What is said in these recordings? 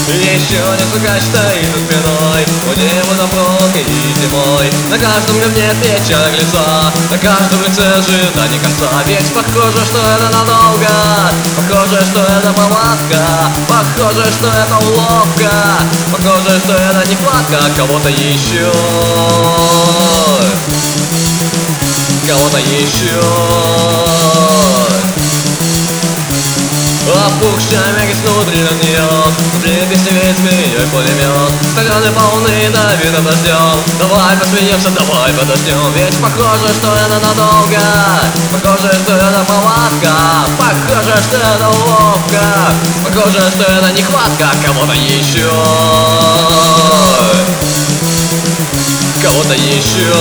Еще несколько стоит за спиной, у него добро и зимой. На каждом говне печаль лица, на каждом лице ожидание конца. Ведь похоже, что это надолго, похоже, что это повадка, похоже, что это уловка, похоже, что это нехватка кого-то еще, кого-то еще. Опухшая мягкость внутри на нее, внутри песни ведь змеей пулемет. Стаканы полны давиным дождем, давай посмеемся, давай подождем. Ведь похоже, что это надолго, похоже, что это повадка, похоже, что это уловка, похоже, что это нехватка кого-то еще, кого-то еще.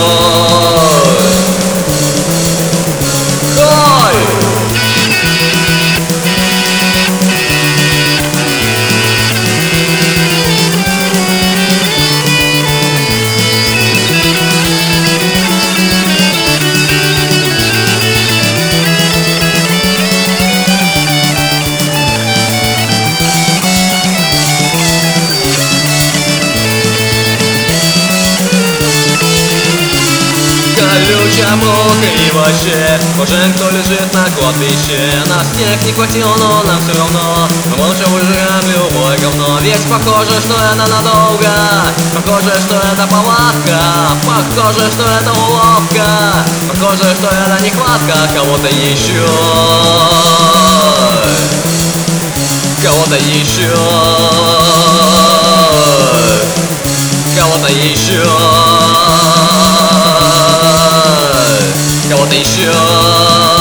Колючая мука и вообще, может, кто лежит на кладбище. На снег не хватило, но нам все равно, мы молча выжигаем любое говно. Ведь похоже, что это надолго, похоже, что это повадка, похоже, что это уловка, похоже, что это нехватка кого-то еще, кого-то еще, кого-то еще, кого-то еще.